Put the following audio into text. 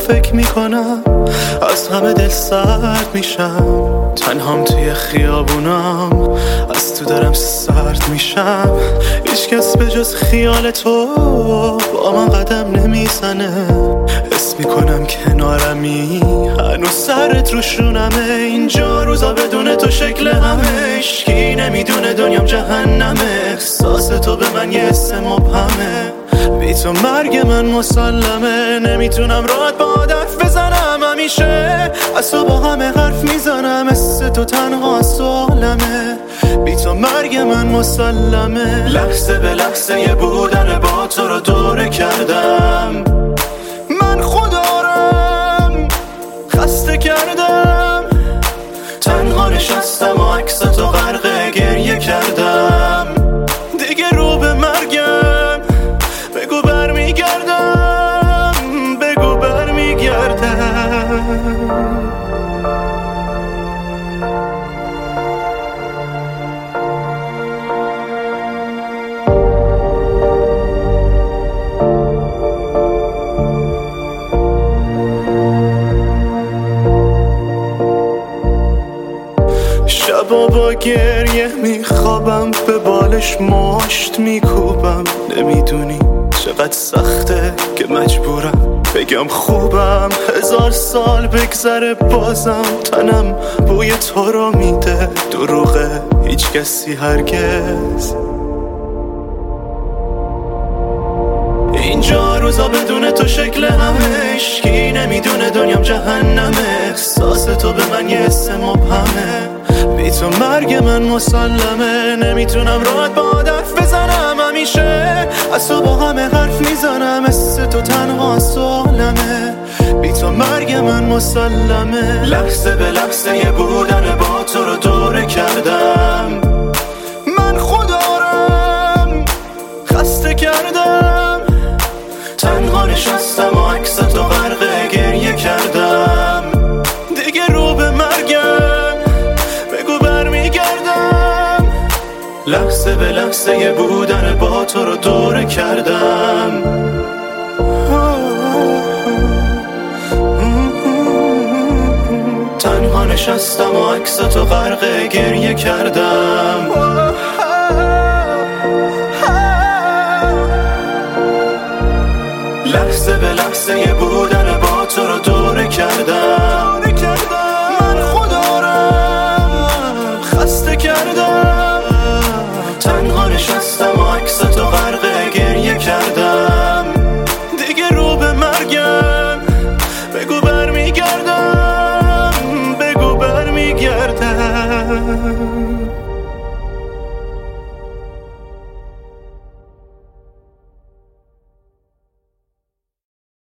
فکر میکنم از همه دل سرد میشم، تنهام توی خیابونم از تو دارم سرد میشم. هیچ کس به جز خیال تو با من قدم نمیزنه، حس میکنم کنارمی هنوز سرت روشونمه. اینجا روزا بدون تو شکل همه، هیچکی نمیدونه دنیام جهنمه. احساس تو به من یه حس مبهمه، بی تو مرگ من مسلمه. نمیتونم راحت با حرف بزنم، همیشه از تو با همه حرف میزنم. مثل تو تنها سوالمه، بی تو مرگ من مسلمه. لحظه به لحظه یه بودن با تو رو دوره کردم، من خودارم خسته کردم. تنها نشستم و عکس تو غرق گریه کردم. دیگه رو به مرگم، بگو برمیگردم، بگو برمیگردم. شبا با گریه میخوابم، به بالش مشت میکوبم. نمیدونی چقدر سخته که مجبورم بگم خوبم. 1000 سال بگذره بازم تنم بوی تو رو میده. دروغه هیچ کسی هرگز اینجا روزا بدون تو شکل همه، هیچکی نمیدونه دنیام جهنمه. احساس تو به من یه حس مبهمه، بی تو مرگ من مسلمه. نمیتونم راحت با حرف بزنم، همیشه از تو با همه حرف میزنم. مثل تو تنها سوالمه، بی تو مرگ من مسلمه. لحظه به لحظه یه بودن با تو رو دوره کردم، من خودارم خسته کردم. تنها نشستم و عکس تو غرق گریه کردم. دیگه رو به مرگم، بگو برمیگردم. لحظه به لحظه یه بودن با تو رو دوره کردم. تنها نشستم و عکس تو غرق گریه کردم. لحظه به لحظه یه بودن با تو رو دوره کردم.